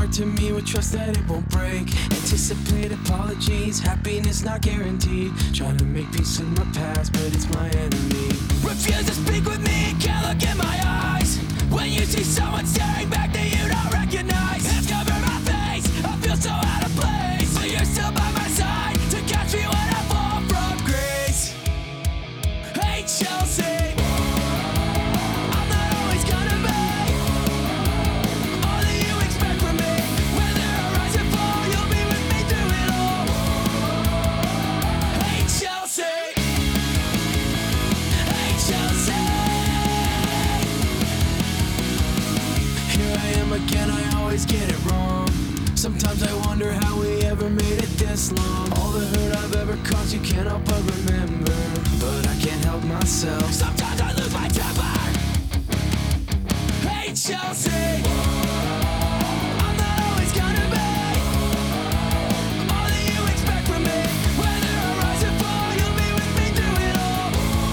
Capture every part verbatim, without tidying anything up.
heart to me with trust that it won't break. Anticipate apologies, happiness not guaranteed. Trying to make peace with my past, but it's my enemy. Refuse to speak with me, can't look in my eyes. When you see someone staring back that you don't recognize, hands cover my face, I feel so out of place. But you're still by my side to catch me when I fall from grace. Hey Chelsea, I'm not always gonna be all that you expect from me. Whether I rise and fall, you'll be with me through it all. Hey Chelsea, hey Chelsea. Here I am again, I always get it wrong. Sometimes I wonder how we ever made it this long. All the hurt I've ever caused you can't help but remember, but I can't help myself. Sometimes I lose my temper. Hey Chelsea, I'm not always gonna be all that you expect from me. Whether I rise and fall, you'll be with me through it all.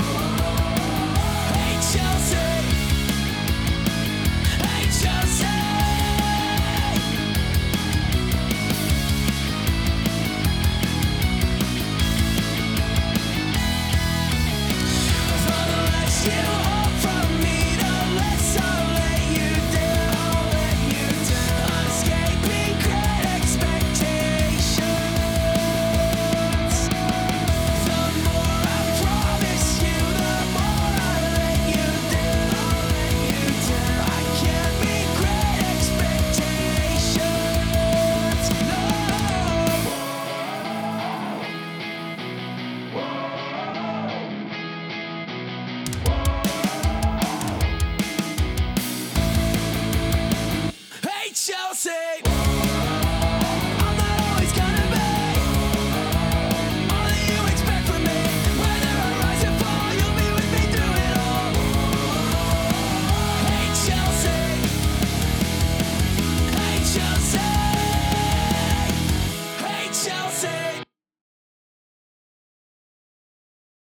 Hey Chelsea, hey Chelsea. For the less you hope from me, the less I'll let you down, let you down. Unescaping great expectations. The more I promise you, the more I let you down, let you down. I can't meet great expectations, no. Hey Chelsea.